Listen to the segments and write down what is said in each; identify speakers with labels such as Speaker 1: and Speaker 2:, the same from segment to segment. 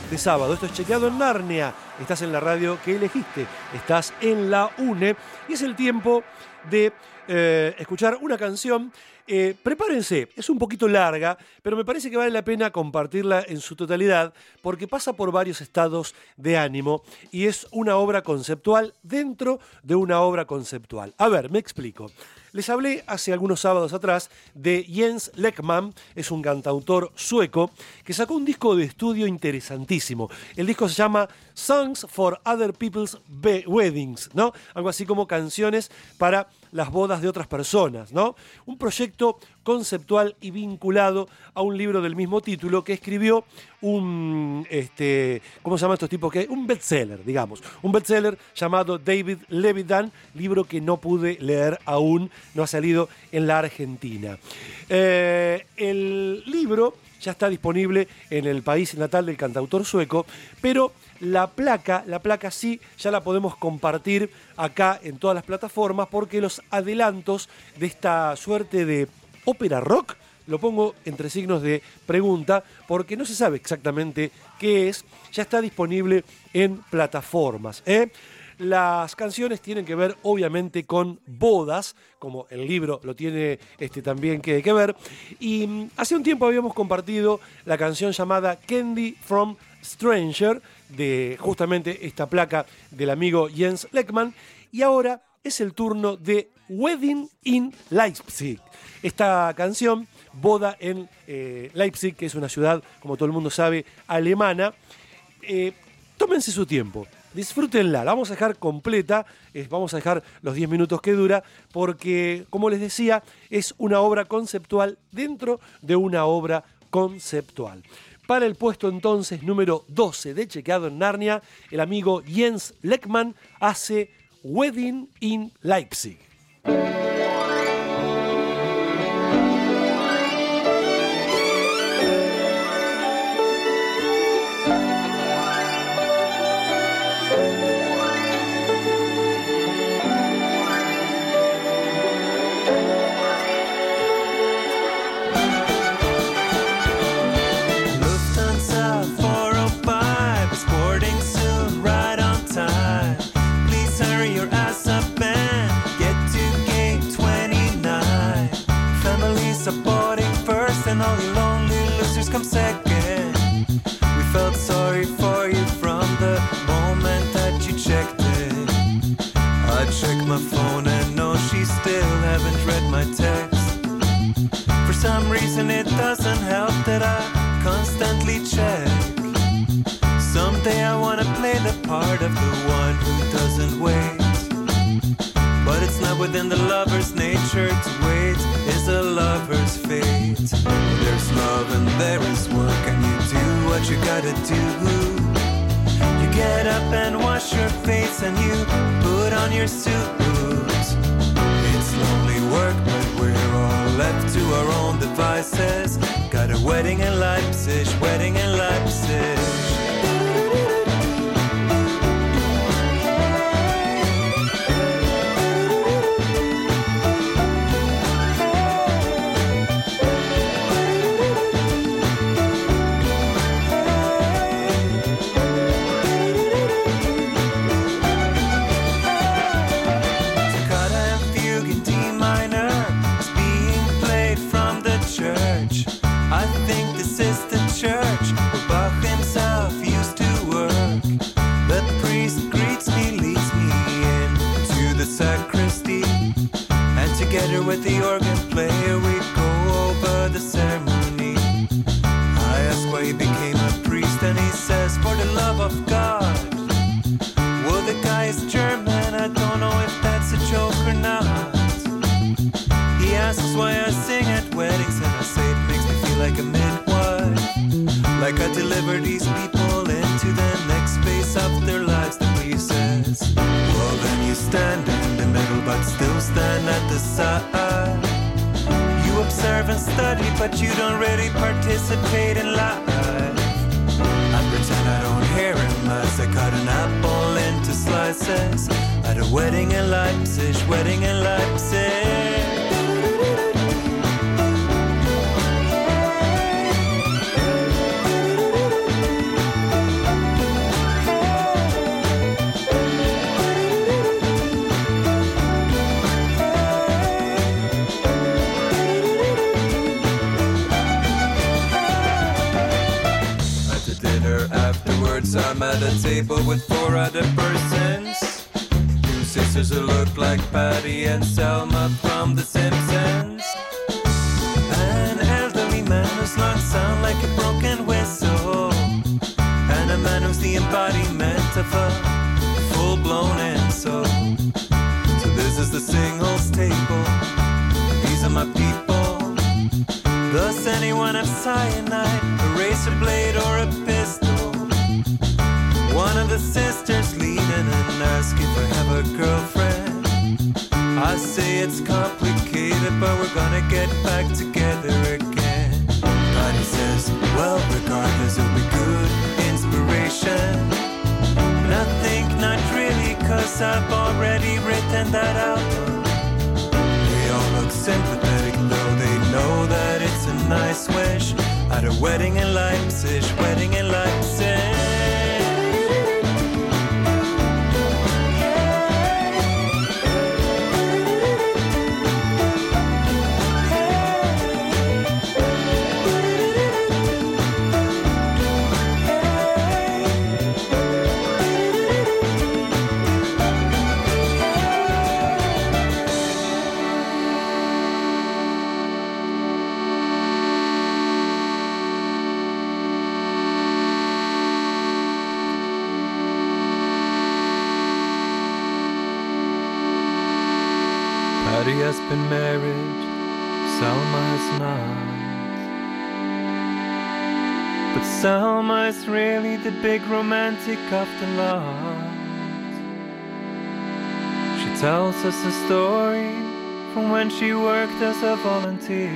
Speaker 1: de sábado. Esto es Chequeado en Narnia. Estás en la radio que elegiste. Estás en la UNE. Y es el tiempo de escuchar una canción. Prepárense, es un poquito larga, pero me parece que vale la pena compartirla en su totalidad porque pasa por varios estados de ánimo y es una obra conceptual dentro de una obra conceptual. A ver, me explico. Les hablé hace algunos sábados atrás de Jens Lekman, es un cantautor sueco que sacó un disco de estudio interesantísimo. El disco se llama Songs for Other People's Weddings, ¿no? Algo así como canciones para las bodas de otras personas, ¿no? Un proyecto conceptual y vinculado a un libro del mismo título que escribió un, ¿cómo se llama estos tipos? Un bestseller, digamos. Un bestseller llamado David Levitan, libro que no pude leer aún, no ha salido en la Argentina. El libro ya está disponible en el país natal del cantautor sueco, pero la placa sí ya la podemos compartir acá en todas las plataformas porque los adelantos de esta suerte de ópera rock, lo pongo entre signos de pregunta porque no se sabe exactamente qué es, ya está disponible en plataformas. Las canciones tienen que ver obviamente con bodas, como el libro lo tiene también que ver. Y hace un tiempo habíamos compartido la canción llamada Candy from Stranger, de justamente esta placa del amigo Jens Lekman. Y ahora es el turno de Wedding in Leipzig. Esta canción, boda en Leipzig, que es una ciudad, como todo el mundo sabe, alemana. Tómense su tiempo. Disfrútenla, la vamos a dejar completa, vamos a dejar los 10 minutos que dura, porque, como les decía, es una obra conceptual dentro de una obra conceptual. Para el puesto entonces número 12 de Chequeado en Narnia, el amigo Jens Lekman hace Wedding in Leipzig.
Speaker 2: Supporting first and all you lonely losers come second. We felt sorry for you from the moment that you checked it. I checked my phone and no, she still haven't read my text. For some reason it doesn't help that I constantly check. Someday I wanna play the part of the one who doesn't wait. But it's not within the lover's nature to wait, is a lover's fate. There's love and there is work and you do what you gotta do. You get up and wash your face and you put on your suit. It's lonely work but we're all left to our own devices. Got a wedding in Leipzig, wedding in Leipzig. Together with the organ player we go over the ceremony. I ask why he became a priest and he says for the love of God. Well, the guy is German, I don't know if that's a joke or not. He asks why I sing at weddings and I say it makes me feel like a midwife. Like I deliver these people into the next phase of their lives. The priest says, well then you stand in the middle but still stand at the side. You observe and study but you don't really participate in life. I pretend I don't hear him as I cut an apple into slices. At a wedding in Leipzig, wedding in Leipzig. dinner afterwards. I'm at a table with 4 other persons. 2 sisters who look like Patty and Selma from The Simpsons. An elderly man whose lungs sound like a broken whistle. And a man who's the embodiment of a full-blown insult. So this is the singles table. These are my people. Does anyone have cyanide, a razor blade or a pistol? One of the sisters leaning and asking if I have a girlfriend. I say it's complicated, but we're gonna get back together again. Patty says, well, regardless, it'll be good inspiration. And I think not really, cause I've already written that album. They all look sympathetic, though they know that it's a nice wish. At a wedding in Leipzig, wedding in Leipzig. Patty has been married, Selma has not. But Selma is really the big romantic of the lot. She tells us a story from when she worked as a volunteer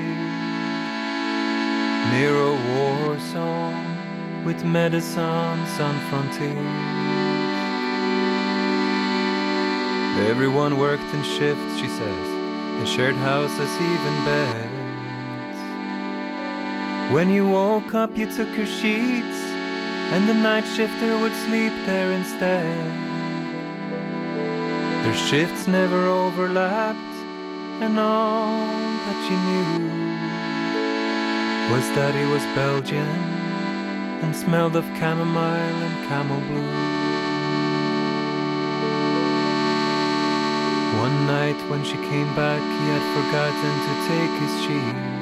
Speaker 2: near a war zone with Medicine Sans Frontières. Everyone worked in shifts, she says, and shared houses, even beds. When you woke up, you took your sheets, and the night shifter would sleep there instead. Their shifts never overlapped, and all that she knew was that he was Belgian and smelled of chamomile and camel blue. One night when she came back, he had forgotten to take his sheets,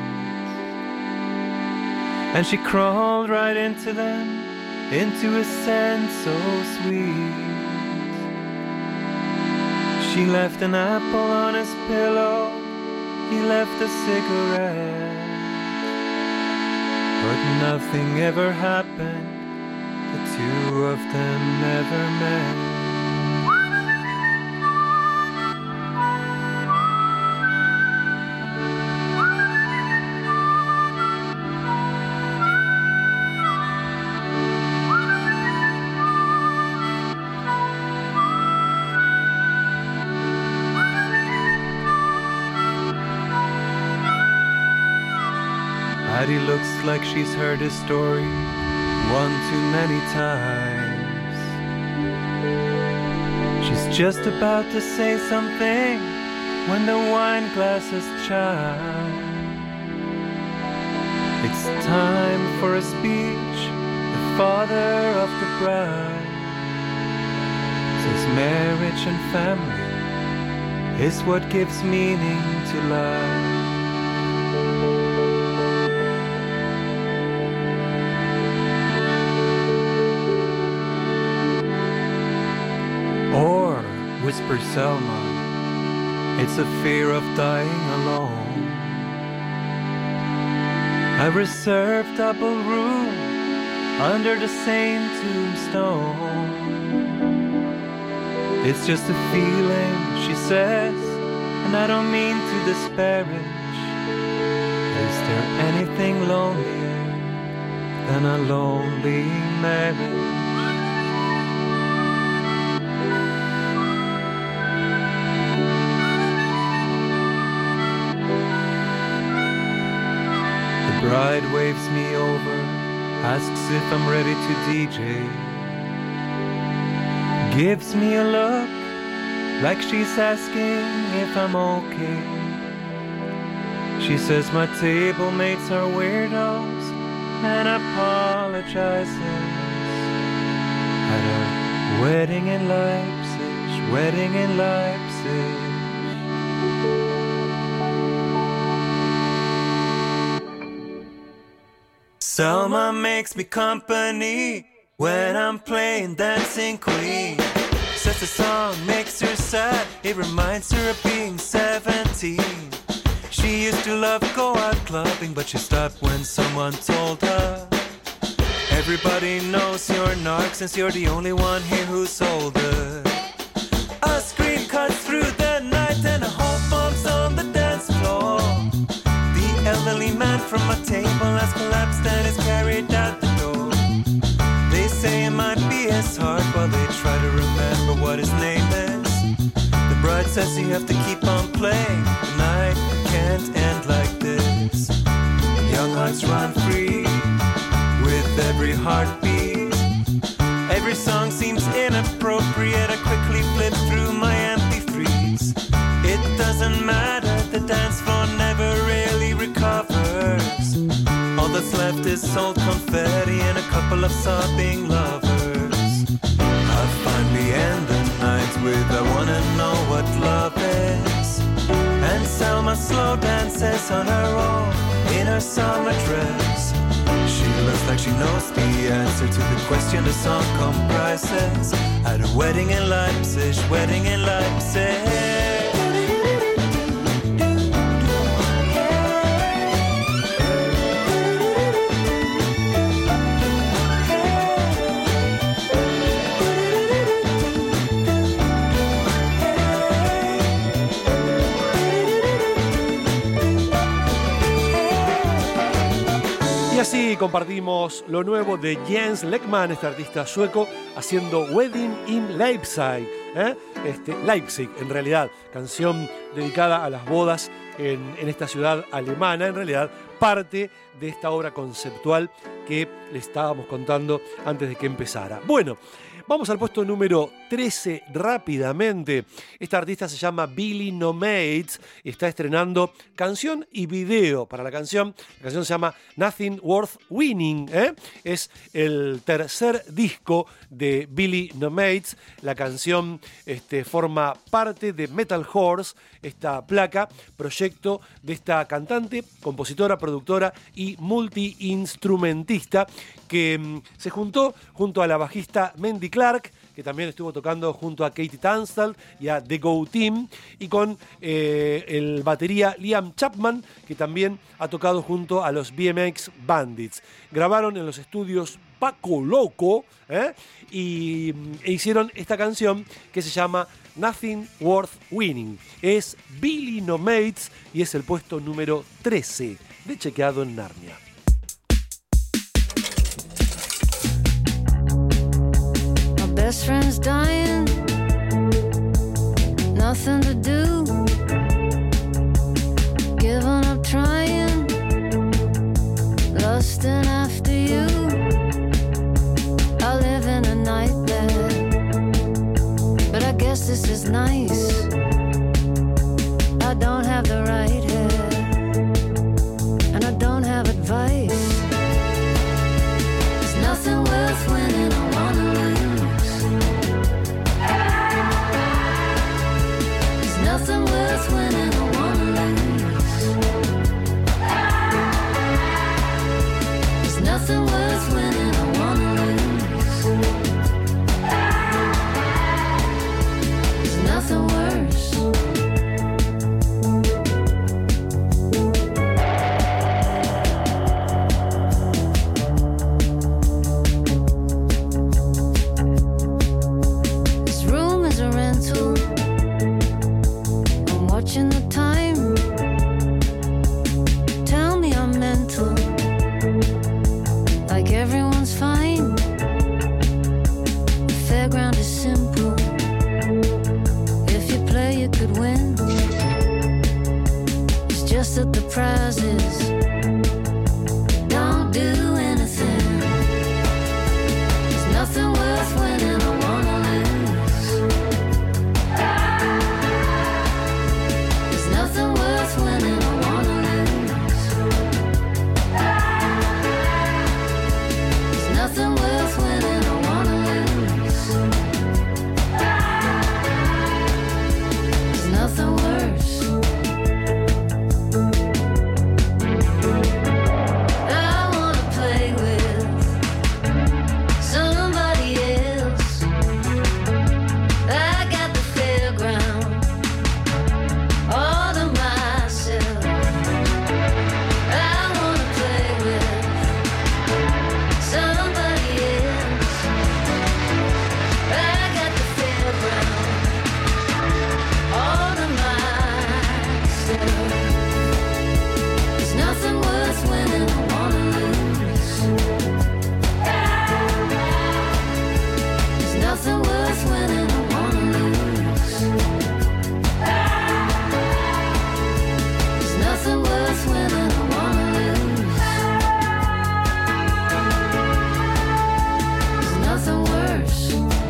Speaker 2: and she crawled right into them, into a scent so sweet. She left an apple on his pillow, he left a cigarette, but nothing ever happened, the two of them never met. Patty looks like she's heard his story one too many times. She's just about to say something when the wine glasses chime. It's time for a speech. The father of the bride says marriage and family is what gives meaning to life. Or, whispers Selma, it's a fear of dying alone. A reserved double room under the same tombstone. It's just a feeling, she says, and I don't mean to disparage. Is there anything lonelier than a lonely marriage? Bride waves me over, asks if I'm ready to DJ. Gives me a look, like she's asking if I'm okay. She says my table mates are weirdos and apologizes. At a wedding in Leipzig, wedding in Leipzig. Selma makes me company when I'm playing Dancing Queen. Says the song makes her sad, it reminds her of being 17. She used to love go out clubbing, but she stopped when someone told her, everybody knows you're narc since you're the only one here who's older. A scream cuts through the night and a whole bomb's on the dance floor. The elderly man from a table has collapsed and is carried out the door. They say it might be his heart while they try to remember what his name is. The bride says you have to keep on playing, the night can't end like this. Young hearts run free with every heartbeat. Every song seems inappropriate. I quickly flip through my MP3s. It doesn't matter, the dance floor never really recovers. All that's left is old confetti and a couple of sobbing lovers. I finally end the night with I wanna know what love is. And Selma slow dances on her own in her summer dress. She looks like she knows the answer to the question the song comprises. At a wedding in Leipzig, wedding in Leipzig.
Speaker 1: Y así compartimos lo nuevo de Jens Lekman, este artista sueco, haciendo Wedding in Leipzig. Leipzig, en realidad, canción dedicada a las bodas en esta ciudad alemana, en realidad parte de esta obra conceptual que le estábamos contando antes de que empezara. Bueno, vamos al puesto número 13 rápidamente. Esta artista se llama Billy Nomads y está estrenando canción y video para la canción. La canción se llama Nothing Worth Winning. Es el tercer disco de Billy Nomads. La canción forma parte de Metal Horse, esta placa, proyecto de esta cantante, compositora, productora y multiinstrumentista que se juntó junto a la bajista Mandy Clark, que también estuvo tocando junto a Katie Tunstall y a The Go Team, y con el batería Liam Chapman, que también ha tocado junto a los BMX Bandits. Grabaron en los estudios Paco Loco e hicieron esta canción que se llama Nothing Worth Winning. Es Billy Nomads y es el puesto número 13 de Chequeado en Narnia.
Speaker 3: Best friend's dying, nothing to do, giving up trying, lusting after you. I live in a nightmare, but I guess this is nice. I don't have the right hair, and I don't have advice. There's nothing worth winning, I wanna lose. Nothing worth winning, I wanna lose. There's nothing worth winning, I wanna lose. There's nothing worse. This room is a rental. Watching the time, tell me I'm mental, like everyone's fine. The fairground is simple, if you play you could win. It's just that the prizes don't do anything. There's nothing worth winning, I wanna lose. Nothing worth winning, I wanna lose. There's nothing worth winning, I wanna lose. nothing worth winning, I wanna lose. There's nothing worth winning, I wanna lose. There's nothing worse.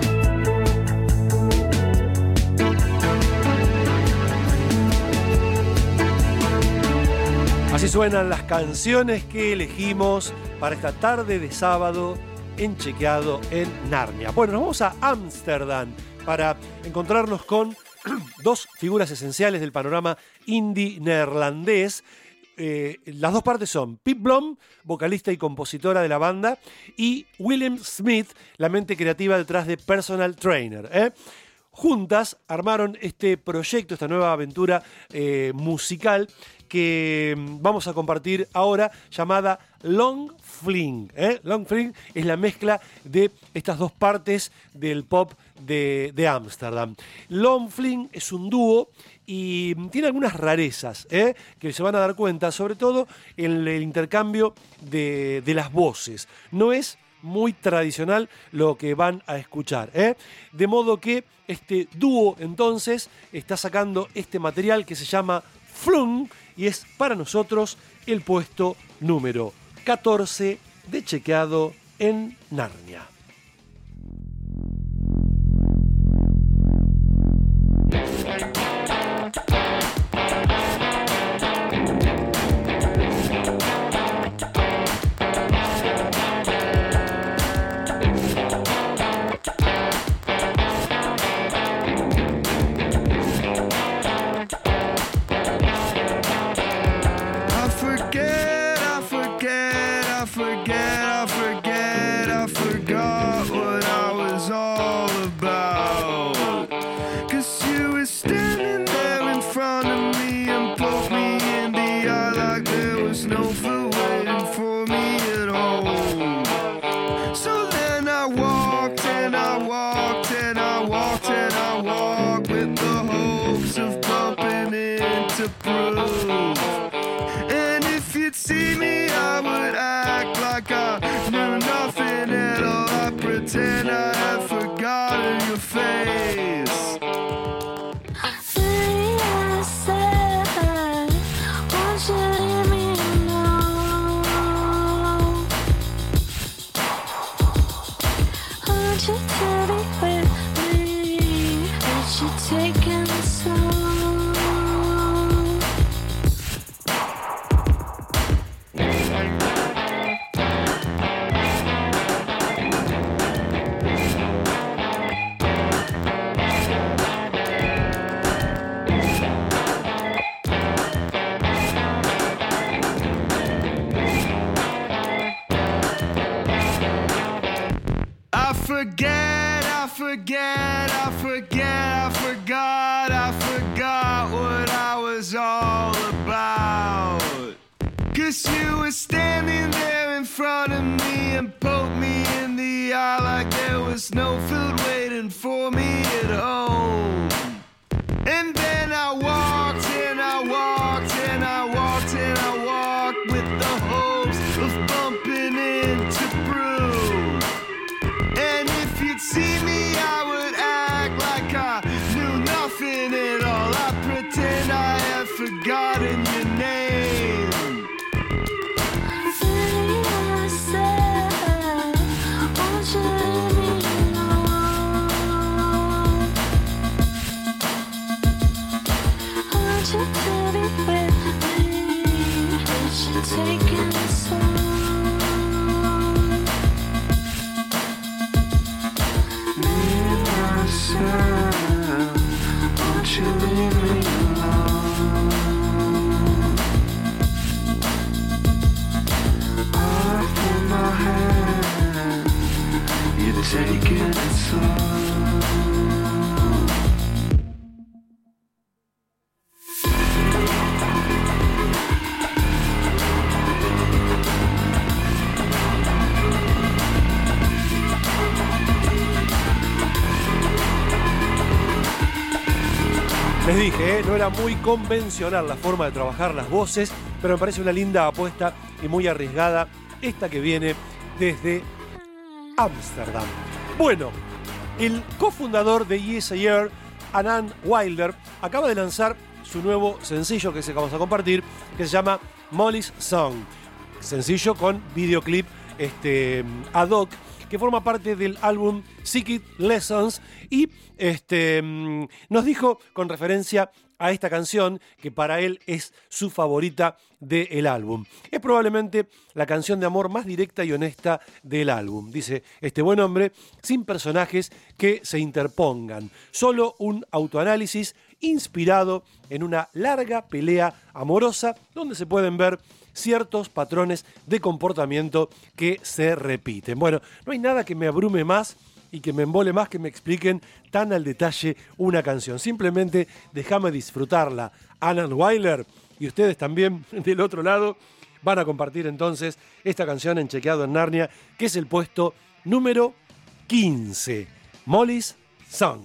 Speaker 1: Así suenan las canciones que elegimos para esta tarde de sábado en Chequeado en Narnia. Bueno, nos vamos a Ámsterdam para encontrarnos con dos figuras esenciales del panorama indie neerlandés. Las dos partes son Pip Blom, vocalista y compositora de la banda, y Willem Smith, la mente creativa detrás de Personal Trainer. Juntas armaron este proyecto, esta nueva aventura musical que vamos a compartir ahora, llamada Long Fling. Long Fling es la mezcla de estas dos partes del pop de Ámsterdam. Long Fling es un dúo y tiene algunas rarezas que se van a dar cuenta, sobre todo en el intercambio de las voces. No es muy tradicional lo que van a escuchar, de modo que este dúo entonces está sacando este material que se llama Flung y es para nosotros el puesto número 14 de Chequeado en Narnia.
Speaker 4: forgot what I was all about. 'Cause you were standing there in front of me and poked me in the eye like there was no food waiting for me at home. And then I walked and I walked and I walked and I walked with the hopes of bumping into Prue. And if you'd see me, I would act like I knew nothing at all. I pretend I had forgotten your name.
Speaker 3: Taking the song. Me and myself, won't you leave me alone? All up in my head, you're taking it slow.
Speaker 1: Les dije, no era muy convencional la forma de trabajar las voces, pero me parece una linda apuesta y muy arriesgada esta que viene desde Ámsterdam. Bueno, El cofundador de Yes Ayer, Alan Wilder, acaba de lanzar su nuevo sencillo que vamos a compartir, que se llama Molly's Song. Sencillo con videoclip ad hoc, que forma parte del álbum Secret Lessons, y nos dijo, con referencia a esta canción, que para él es su favorita del álbum. Es probablemente la canción de amor más directa y honesta del álbum, dice este buen hombre, sin personajes que se interpongan, solo un autoanálisis inspirado en una larga pelea amorosa donde se pueden ver ciertos patrones de comportamiento que se repiten. Bueno, no hay nada que me abrume más y que me embole más que me expliquen tan al detalle una canción. Simplemente déjame disfrutarla. Alan Wilder y ustedes también del otro lado van a compartir entonces esta canción en Chequeado en Narnia, que es el puesto número 15, Molly's Song.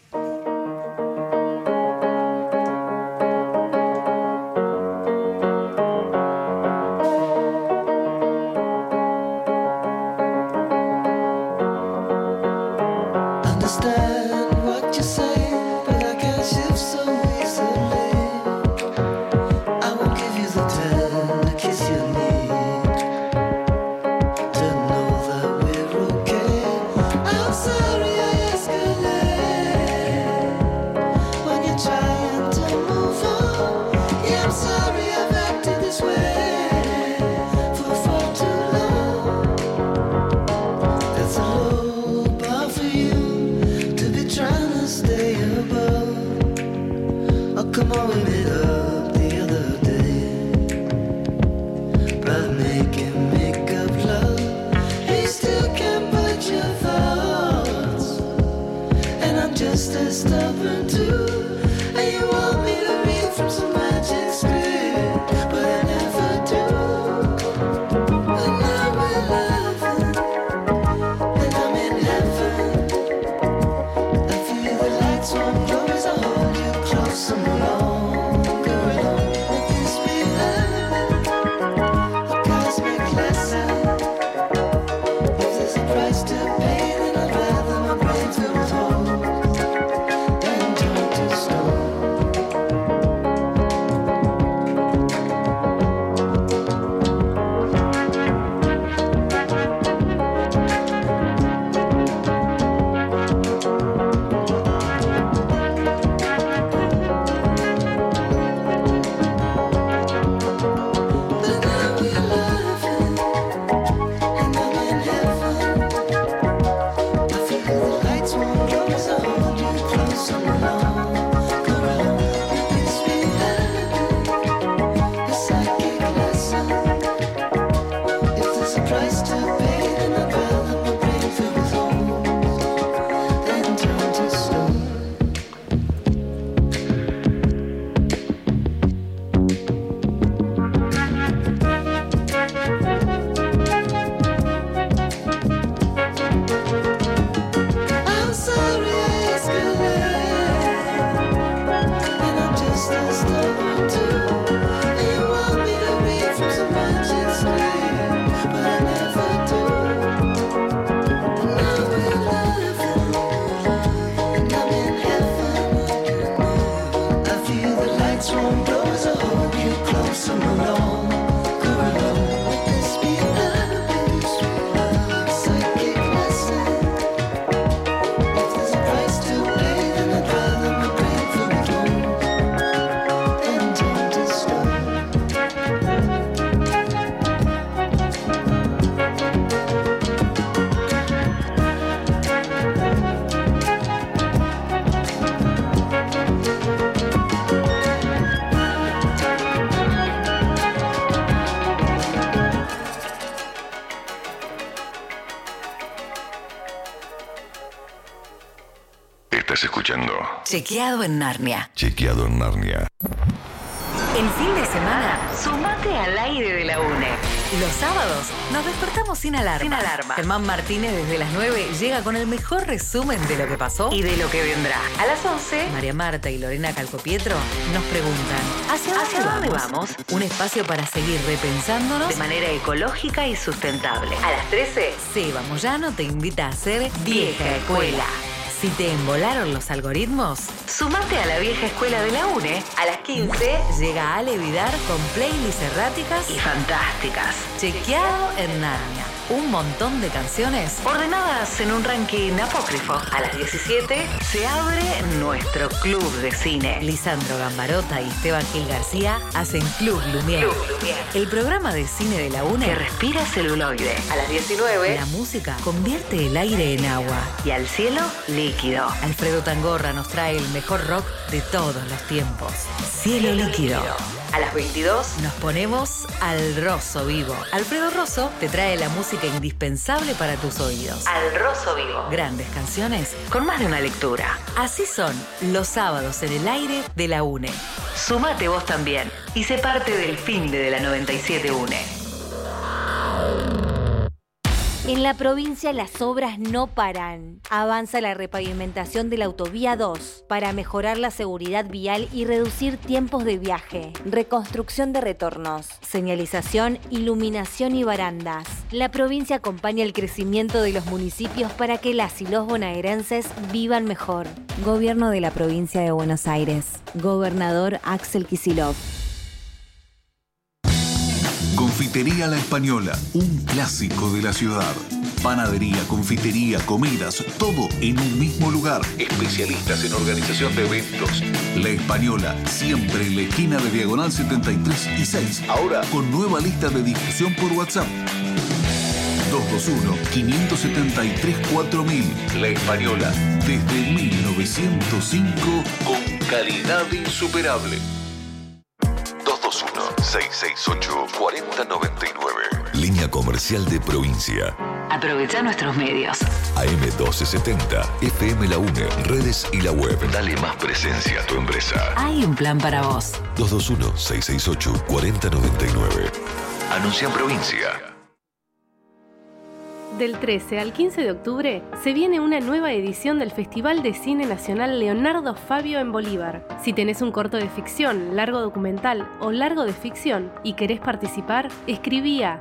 Speaker 5: Estás escuchando
Speaker 6: Chequeado en Narnia.
Speaker 5: Chequeado en Narnia.
Speaker 6: El fin de semana, sumate al aire de la UNE. Los sábados nos despertamos sin alarma. Germán Martínez desde las 9 llega con el mejor resumen de lo que pasó y de lo que vendrá. A las 11, María Marta y Lorena Calcopietro nos preguntan ¿Hacia dónde vamos? Un espacio para seguir repensándonos de manera ecológica y sustentable. A las 13, Seba Moyano te invita a ser Vieja Escuela. Si te embolaron los algoritmos, sumate a la vieja escuela de la UNE. A las 15 llega Ale Vidar con playlists erráticas y fantásticas. Chequeado en Narnia. Un montón de canciones ordenadas en un ranking apócrifo. A las 17 se abre nuestro club de cine. Lisandro Gambarota y Esteban Gil García hacen Club Lumière. El programa de cine de la UNE que respira celuloide. A las 19 la música convierte el aire en agua y al cielo líquido. Alfredo Tangorra nos trae el mejor rock de todos los tiempos. Cielo líquido. A las 22 nos ponemos al Rosso Vivo. Alfredo Rosso te trae la música indispensable para tus oídos. Al Rosso Vivo. Grandes canciones con más de una lectura. Así son los sábados en el aire de la UNE. Sumate vos también y sé parte del fin de la 97 UNE.
Speaker 5: En la provincia las obras no paran. Avanza la repavimentación de la autovía 2 para mejorar la seguridad vial y reducir tiempos de viaje. Reconstrucción de retornos, señalización, iluminación y barandas. La provincia acompaña el crecimiento de los municipios para que las y los bonaerenses vivan mejor. Gobierno de la provincia de Buenos Aires. Gobernador Axel Kicillof.
Speaker 7: Confitería La Española, un clásico de la ciudad. Panadería, confitería, comidas, todo en un mismo lugar. Especialistas en organización de eventos. La Española, siempre en la esquina de Diagonal 73 y 6. Ahora con nueva lista de difusión por WhatsApp. 221-573-4000. La Española, desde 1905, con calidad insuperable. 221-668-4099. Línea comercial de provincia.
Speaker 6: Aprovecha nuestros medios.
Speaker 7: AM1270, FM La UNE, redes y la web. Dale más presencia a tu empresa.
Speaker 6: Hay un plan para vos.
Speaker 7: 221-668-4099. Anuncia en provincia.
Speaker 8: Del 13 al 15 de octubre se viene una nueva edición del Festival de Cine Nacional Leonardo Fabio en Bolívar. Si tenés un corto de ficción, largo documental o largo de ficción y querés participar, escribí a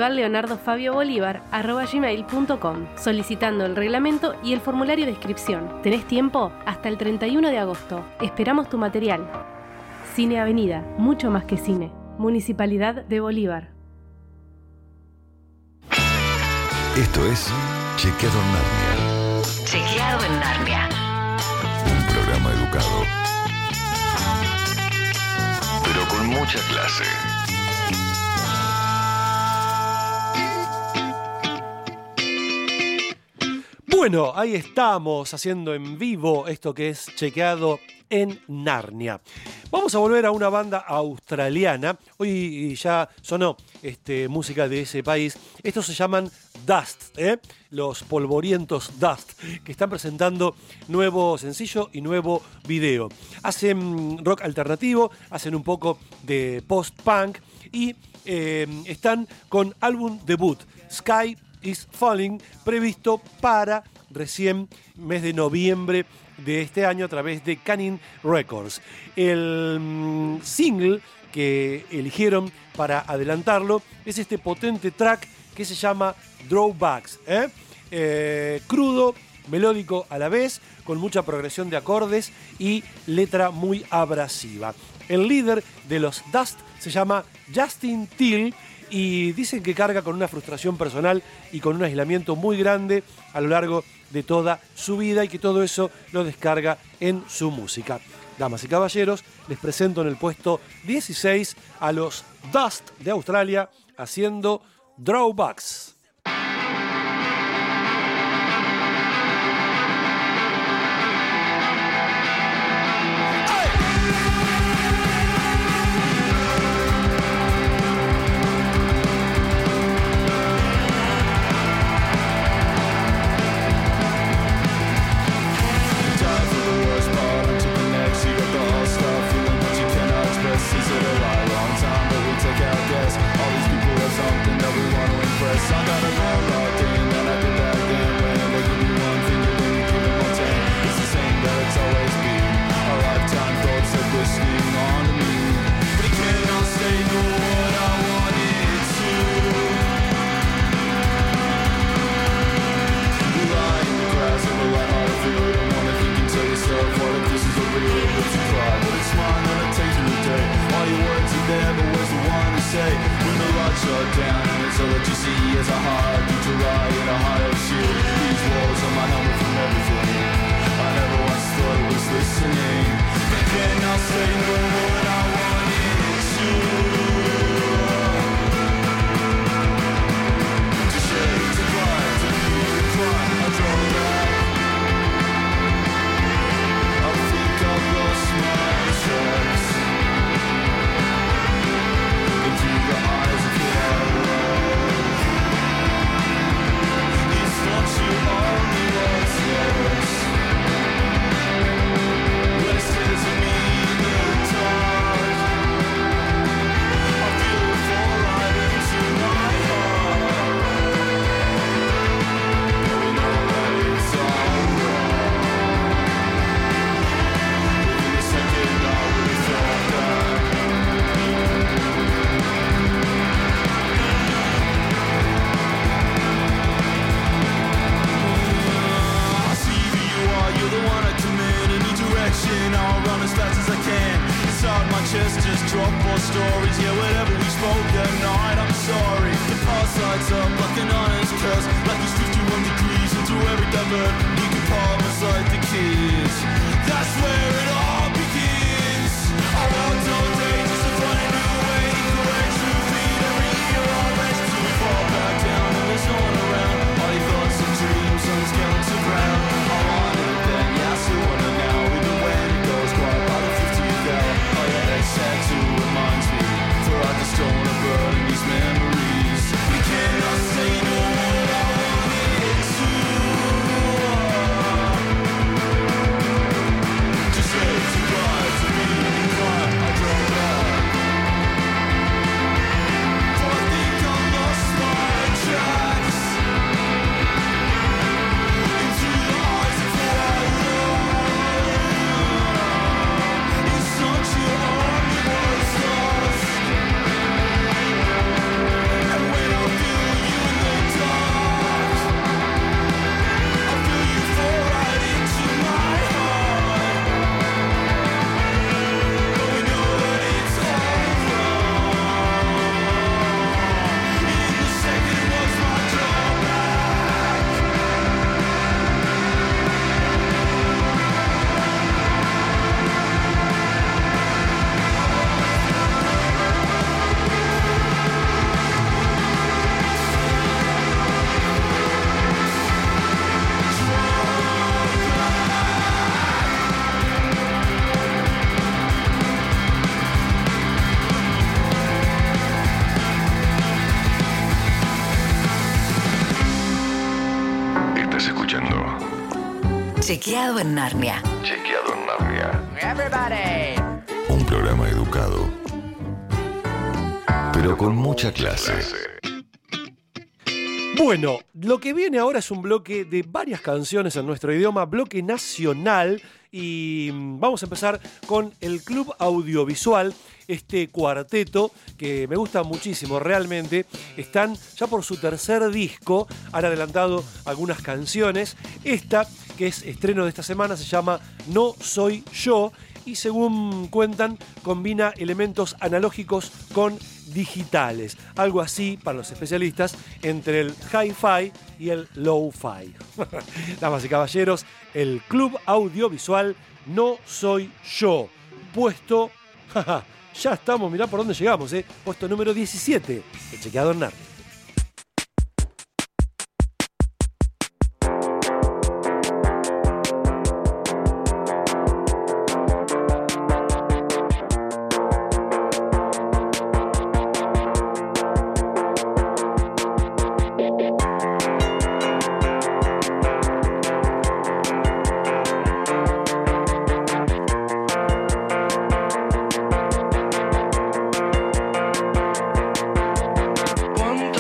Speaker 8: festivalleonardofabiobolivar@gmail.com solicitando el reglamento y el formulario de inscripción. Tenés tiempo hasta el 31 de agosto. Esperamos tu material. Cine Avenida, mucho más que cine. Municipalidad de Bolívar.
Speaker 7: Esto es Chequeado en Narnia.
Speaker 6: Chequeado en Narnia.
Speaker 7: Un programa educado, pero con mucha clase.
Speaker 1: Bueno, ahí estamos haciendo en vivo esto que es Chequeado en Narnia. Vamos a volver a una banda australiana. Hoy ya sonó música de ese país. Estos se llaman Dust, los polvorientos Dust, que están presentando nuevo sencillo y nuevo video. Hacen rock alternativo, hacen un poco de post-punk y están con álbum debut, Sky is Falling, previsto para recién mes de noviembre de este año a través de Canning Records. El single que eligieron para adelantarlo es este potente track que se llama Drawbacks. Crudo, melódico a la vez, con mucha progresión de acordes y letra muy abrasiva. El líder de los Dust se llama Justin Till y dicen que carga con una frustración personal y con un aislamiento muy grande a lo largo de toda su vida y que todo eso lo descarga en su música. Damas y caballeros, les presento en el puesto 16 a los Dust de Australia haciendo Drawbacks.
Speaker 9: All these people have something that we want to impress.
Speaker 4: blood down, and it's all that you see as a heart beat to ride in a heart of steel. These walls are my helmet from everything. I never once thought it was listening, but then I'll say no what I wanted to. To shake, to cry, to feel, to cry, I draw back. I think I've lost my tracks. Into the eyes of who I love. It's not you only what's yours. When it stares at me in the dark, I feel it fall right into my heart. But we know that it's all wrong. Within a second I would have thought that. I see who you are, you're the one I command. In any direction, I'll run as fast as I can. Inside my chest, just drop more stories. Yeah, whatever we spoke that night, I'm sorry. Our sides up like an honest curse. Like it's 51 degrees into every divert. You can compartments like the kids. That's where it all begins. I walked all day just to find a new way. Correct truth, feed every year I rest. Till we fall back down and there's no one around. All your thoughts and dreams, sun's getting to ground. I wanted it then, yeah, I still want it now. Even when it goes quiet by the 50th hour. Oh yeah, that tattoo reminds me. For I just don't wanna burn these memories. We cannot say no what I wanted to. Just say to cry, to be inclined, I draw back. For I think I lost my tracks. Into the eyes of who I love. It's not your only what's lost. And when I feel you in the dark, I feel you fall right into my heart. But we know that it's all wrong. In the second was my drawback.
Speaker 7: Estás escuchando
Speaker 6: Chequeado en Narnia.
Speaker 7: Chequeado en Narnia.
Speaker 9: Everybody.
Speaker 7: Un programa educado, pero con mucha clase.
Speaker 1: Bueno, lo que viene ahora es un bloque de varias canciones en nuestro idioma, bloque nacional, y vamos a empezar con el Club Audiovisual, este cuarteto que me gusta muchísimo, realmente. Están ya por su tercer disco, han adelantado algunas canciones. Esta, que es estreno de esta semana, se llama No Soy Yo, y según cuentan, combina elementos analógicos con digitales. Algo así, para los especialistas, entre el hi-fi y el low-fi. Damas y caballeros, el Club Audiovisual No Soy Yo. Puesto... ya estamos, mirá por dónde llegamos, puesto número 17, el Chequeado en Narnia.
Speaker 4: One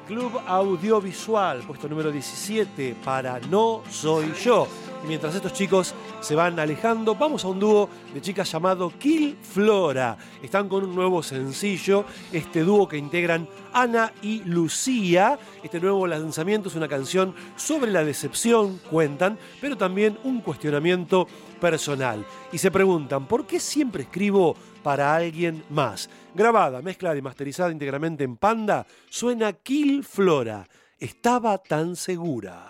Speaker 1: Club Audiovisual, puesto número 17 para No Soy Yo. Y mientras estos chicos se van alejando, vamos a un dúo de chicas llamado Kill Flora. Están con un nuevo sencillo, este dúo que integran Ana y Lucía. Este nuevo lanzamiento es una canción sobre la decepción, cuentan, pero también un cuestionamiento personal. Y se preguntan, ¿por qué siempre escribo para alguien más? Grabada, mezclada y masterizada íntegramente en Panda, suena Kill Flora. Estaba tan segura.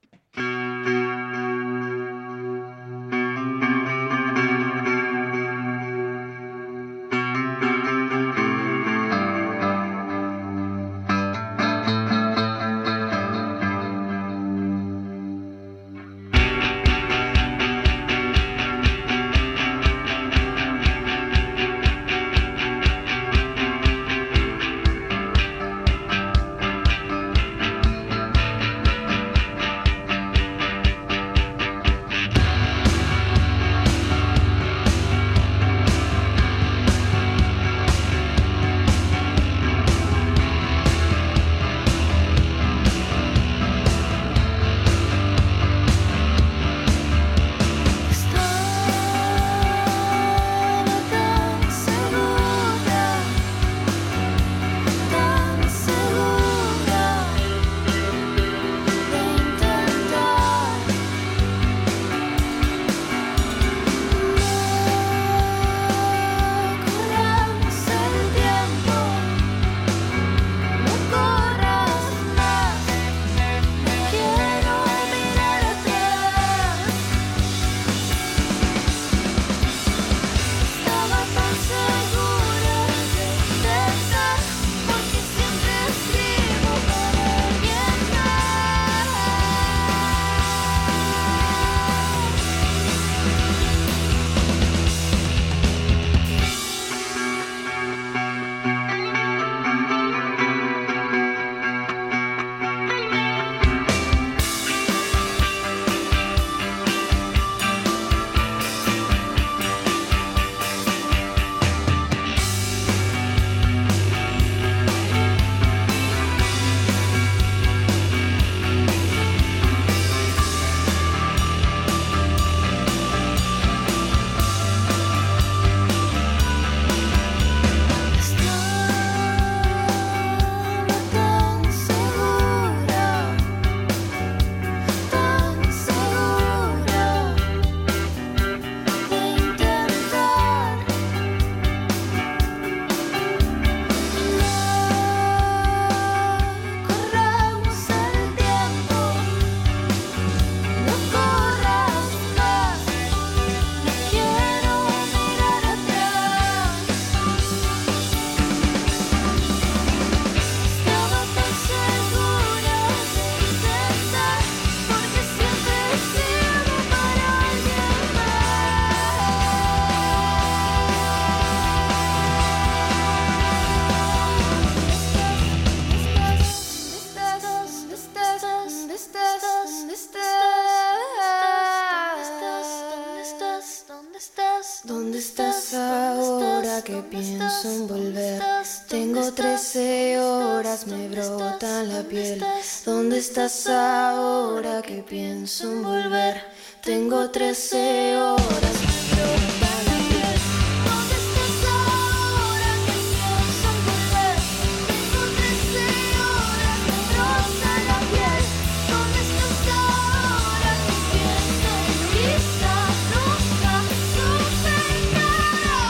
Speaker 9: ¿Dónde estás ahora que pienso en volver? Tengo 13 horas, me brota la piel. ¿Dónde estás ahora que pienso en volver? Tengo 13 horas, me brota la piel. ¿Dónde estás ahora que pienso en volver? Tengo 13 horas, me brota la piel. ¿Dónde estás ahora que pienso en quizás nunca supe nada?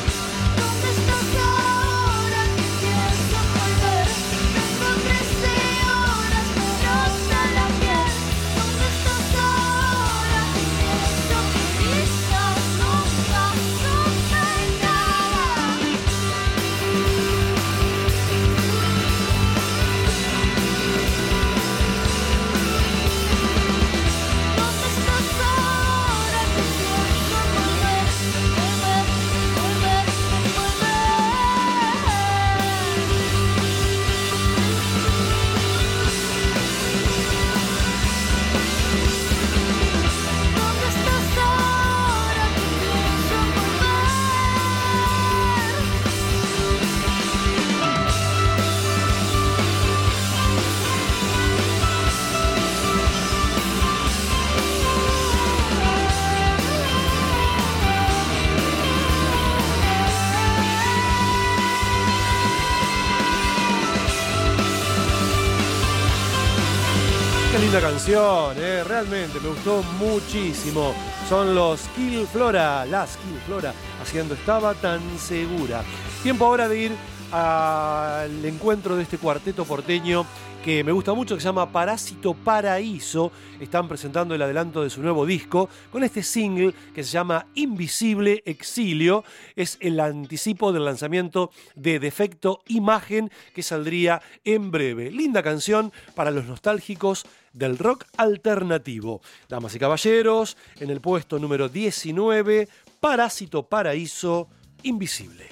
Speaker 9: ¿Dónde estás ahora que pienso en volver? Tengo 13 horas, me brota la piel. ¿Dónde estás ahora que pienso que quizás
Speaker 1: Qué linda canción, realmente me gustó muchísimo. Son los Kill Flora, las Kill Flora, haciendo Estaba tan segura. Tiempo ahora de ir al encuentro de este cuarteto porteño que me gusta mucho, que se llama Parásito Paraíso. Están presentando el adelanto de su nuevo disco con este single que se llama Invisible Exilio. Es el anticipo del lanzamiento de Defecto Imagen, que saldría en breve. Linda canción para los nostálgicos del rock alternativo. Damas y caballeros, en el puesto número 19, Parásito Paraíso, Invisible.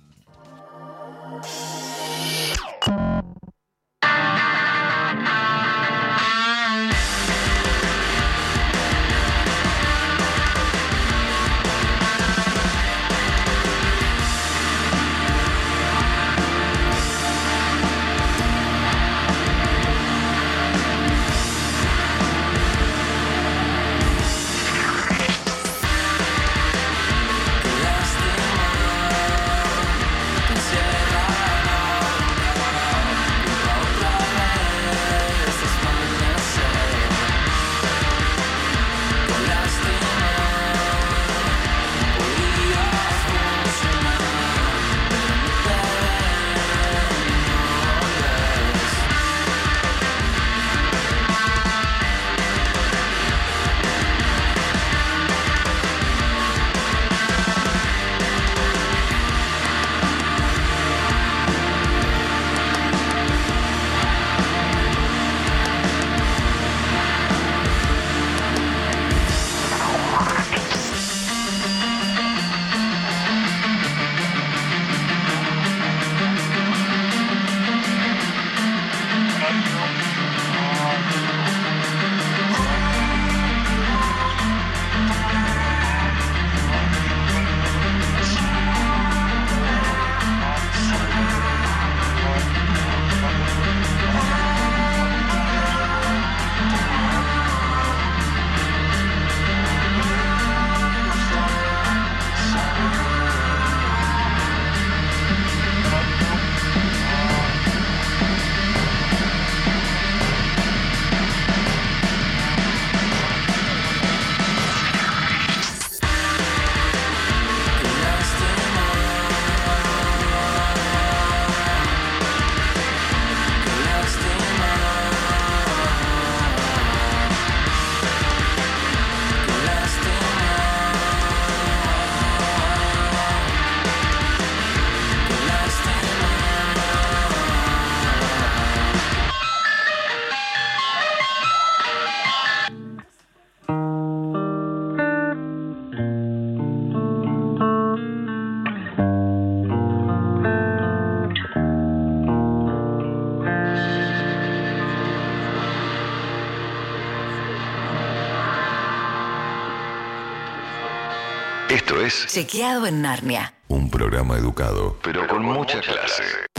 Speaker 7: Esto es
Speaker 6: Chequeado en Narnia.
Speaker 7: un programa educado, pero con mucha clase.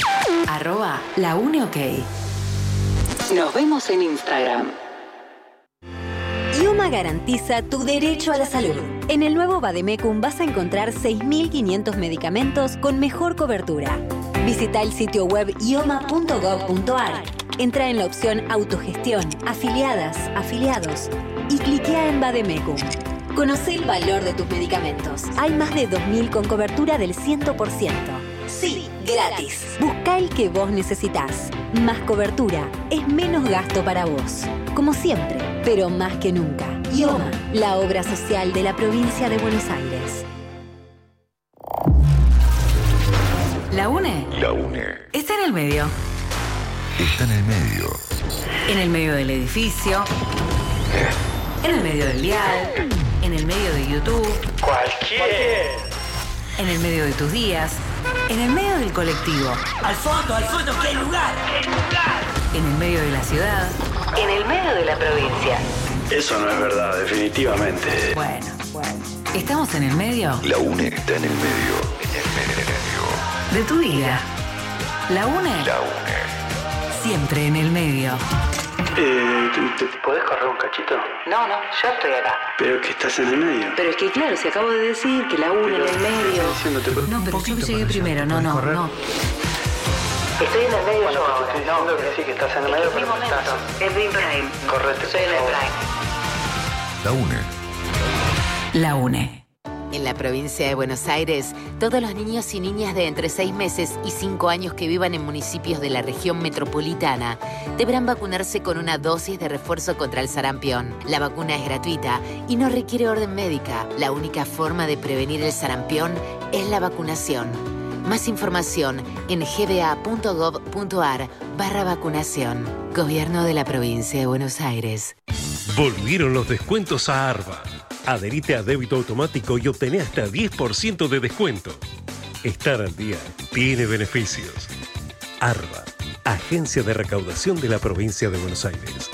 Speaker 6: @laUneOK. Nos vemos en Instagram.
Speaker 5: IOMA garantiza tu derecho a la salud. En el nuevo Vademecum vas a encontrar 6.500 medicamentos con mejor cobertura. Visita el sitio web ioma.gov.ar. Entra en la opción Autogestión, Afiliadas, Afiliados y cliquea en Vademecum. Conoce el valor de tus medicamentos. Hay más de 2.000 con cobertura del 100%. Sí, gratis. Busca el que vos necesitas. Más cobertura es menos gasto para vos. Como siempre, pero más que nunca. IOMA, la obra social de la provincia de Buenos Aires.
Speaker 6: La UNE
Speaker 7: La UNE
Speaker 6: está en el medio.
Speaker 7: está en el medio.
Speaker 6: En el medio del edificio. En el medio del dial. En el medio de YouTube. En el medio de tus días. En el medio del colectivo.
Speaker 10: Al fondo, ¿qué lugar?
Speaker 6: En el medio de la ciudad. En el medio de la provincia.
Speaker 10: Eso no es verdad, definitivamente.
Speaker 6: Bueno. ¿Estamos en el medio?
Speaker 7: La UNE está en el medio. En el medio.
Speaker 6: De tu vida. La UNE.
Speaker 7: La UNE.
Speaker 6: Siempre en el medio.
Speaker 10: ¿Te podés correr un cachito?
Speaker 6: No, yo estoy acá.
Speaker 10: Pero que estás en el medio.
Speaker 6: Pero es que claro, si acabo de decir que la UNE en el medio.
Speaker 10: Diciéndote,
Speaker 6: No, pero yo llegué primero. No. Estoy en el medio
Speaker 10: Bueno,
Speaker 6: yo
Speaker 10: te
Speaker 6: ahora.
Speaker 10: estoy diciendo que sí, que estás en el medio,
Speaker 6: Es mi
Speaker 10: pero
Speaker 6: momento.
Speaker 10: estás...
Speaker 6: Es mi prime.
Speaker 10: Correte,
Speaker 6: Soy en el
Speaker 10: por favor.
Speaker 6: prime.
Speaker 7: La UNE.
Speaker 6: La UNE.
Speaker 11: En la provincia de Buenos Aires, todos los niños y niñas de entre 6 meses y 5 años que vivan en municipios de la región metropolitana deberán vacunarse con una dosis de refuerzo contra el sarampión. La vacuna es gratuita y no requiere orden médica. La única forma de prevenir el sarampión es la vacunación. Más información en gba.gov.ar/vacunación. Gobierno de la provincia de Buenos Aires.
Speaker 12: Volvieron los descuentos a Arba. Adherite a débito automático y obtené hasta 10% de descuento. Estar al día tiene beneficios. Arba, Agencia de Recaudación de la Provincia de Buenos Aires.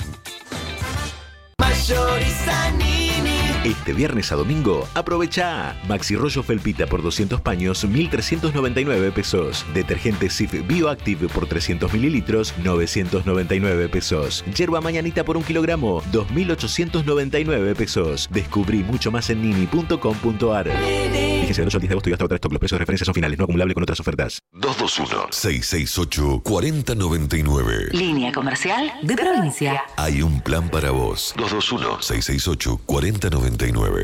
Speaker 13: Este viernes a domingo, aprovecha Maxi Rollo Felpita por 200 paños, 1.399 pesos. Detergente Cif Bioactive por 300 mililitros, 999 pesos. Yerba Mañanita por 1 kilogramo, 2.899 pesos. Descubrí mucho más en nini.com.ar. Vigencia del 8 al 10 de agosto y hasta otra stock. Los precios de referencia son finales, no acumulable con otras ofertas.
Speaker 7: 221-668-4099.
Speaker 6: Línea comercial de provincia.
Speaker 7: Hay un plan para vos. 221-668-4099.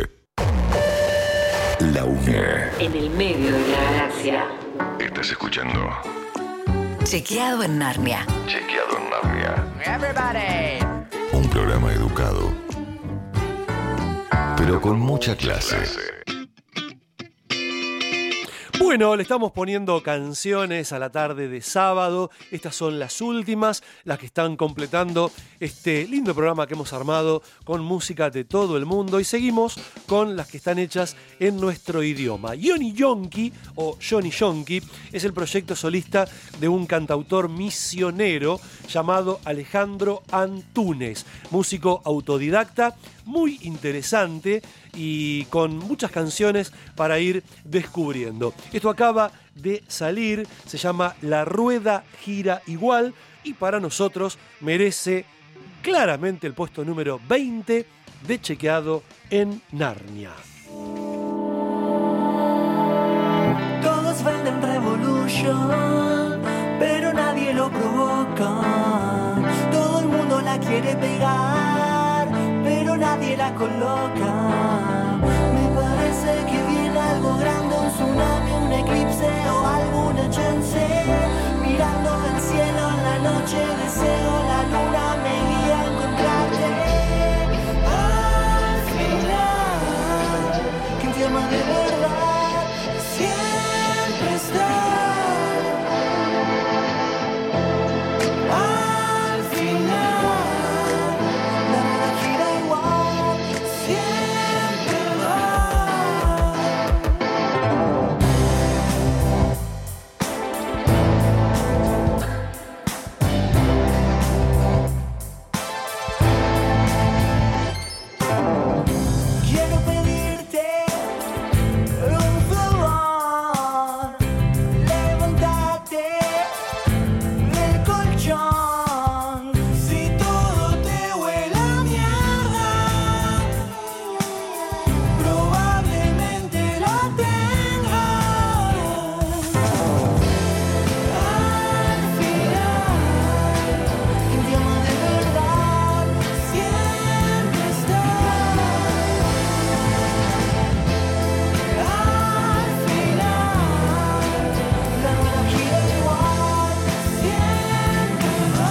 Speaker 7: La UNE.
Speaker 6: En el medio de la galaxia.
Speaker 7: Estás escuchando
Speaker 6: Chequeado en Narnia.
Speaker 7: Chequeado en Narnia. Un programa educado, pero con mucha clase.
Speaker 1: Bueno, le estamos poniendo canciones a la tarde de sábado. Estas son las últimas, las que están completando este lindo programa que hemos armado con música de todo el mundo. Y seguimos con las que están hechas en nuestro idioma. Johnny Yonki, o Johnny Yonki, es el proyecto solista de un cantautor misionero llamado Alejandro Antunes. Músico autodidacta, muy interesante y con muchas canciones para ir descubriendo. Esto acaba de salir, se llama La Rueda Gira Igual y para nosotros merece claramente el puesto número 20 de Chequeado en Narnia.
Speaker 2: Todos venden Revolution, pero nadie lo provoca. Todo el mundo la quiere pegar, pero nadie la coloca. Me parece que viene algo grande, un tsunami, un eclipse o alguna chance. Mirando al cielo en la noche, deseo la luna me guía a encontrarte. Al final, quien te ama de verdad siempre está. Al final, la rueda gira igual, siempre va. Quiero pedirte un favor, levántate del colchón. Si todo te huele a mierda, probablemente la tengas. Al final, quien te ama de verdad siempre está. Al final, la rueda gira igual, siempre va.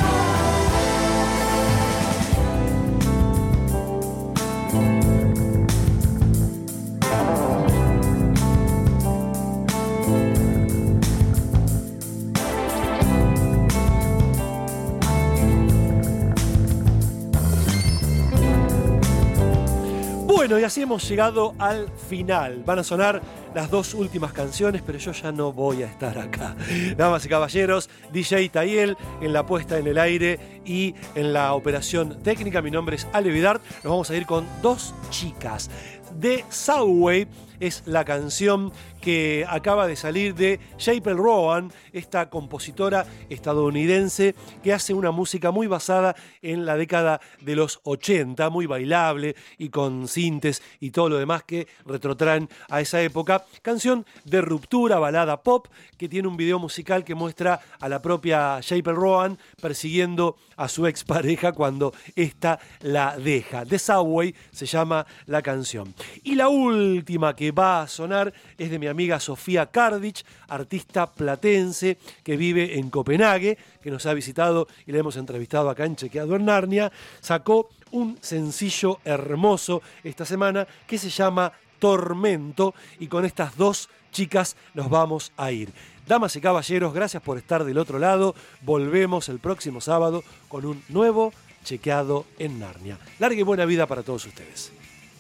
Speaker 1: Bueno, y así hemos llegado al final. Van a sonar las dos últimas canciones, pero yo ya no voy a estar acá. Damas y caballeros, DJ Tayel en la puesta en el aire y en la operación técnica. Mi nombre es Ale Vidart. Nos vamos a ir con dos chicas. The Subway es la canción que acaba de salir de April Rowan, esta compositora estadounidense que hace una música muy basada en la década de los 80, muy bailable y con sintes y todo lo demás que retrotraen a esa época. Canción de ruptura, balada pop, que tiene un video musical que muestra a la propia April Rowan persiguiendo a su expareja cuando ésta la deja. The Subway se llama la canción. Y la última que va a sonar es de mi amiga Sofía Kardich, artista platense que vive en Copenhague, que nos ha visitado y le hemos entrevistado acá en Chequeado en Narnia. Sacó un sencillo hermoso esta semana que se llama Tormento, y con estas dos chicas nos vamos a ir. Damas y caballeros, gracias por estar del otro lado. Volvemos el próximo sábado con un nuevo Chequeado en Narnia. Larga y buena vida para todos ustedes.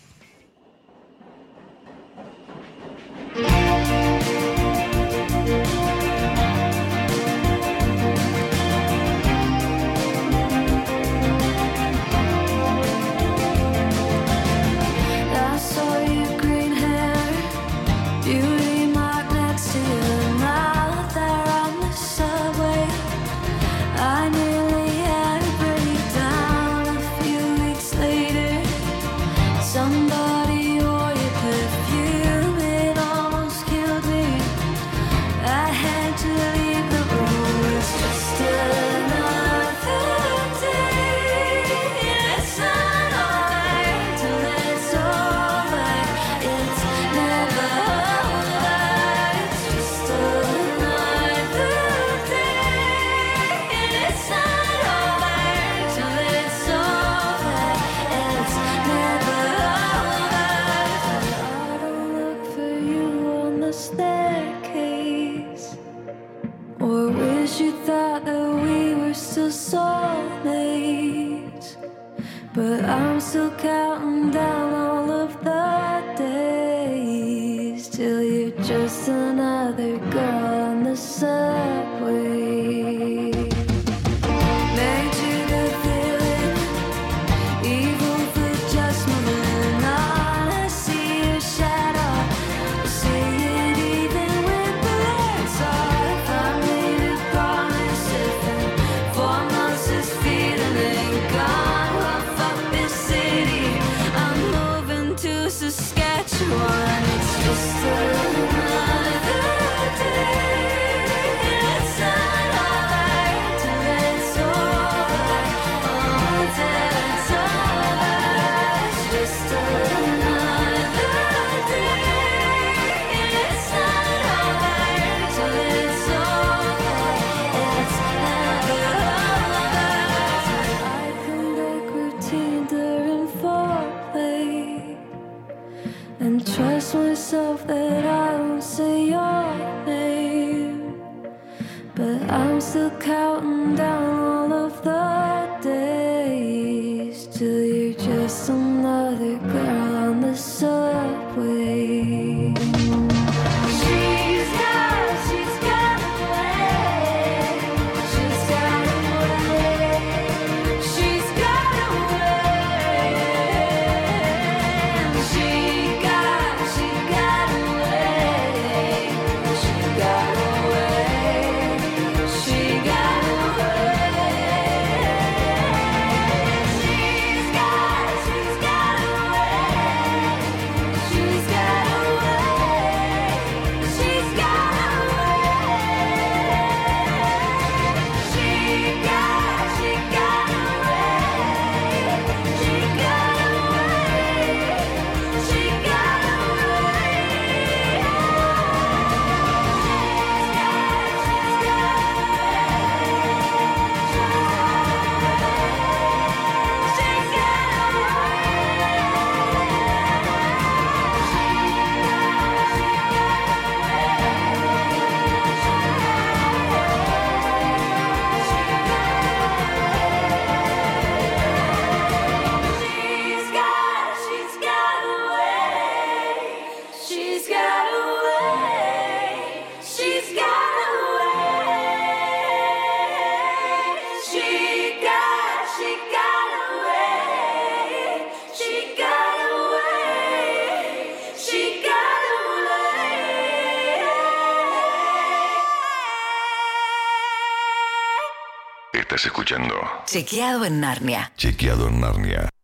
Speaker 9: Somebody or your perfume, it almost killed me. I had to leave the room. It's just another day. It's not alright till it's over. It's never over. It's just another day. It's not alright till it's over. It's never staircase, or wish you thought that we were still soulmates. But I'm still counting down all of the days till you're just another girl on the subway. Made you the villain, evil for just moving on. I see your shadow. See it even when the lights off. I made a promise if in 4 months this feeling ain't gone. I'll fuck this city. I'm
Speaker 14: Estás escuchando
Speaker 6: Chequeado en Narnia.
Speaker 14: Chequeado en Narnia.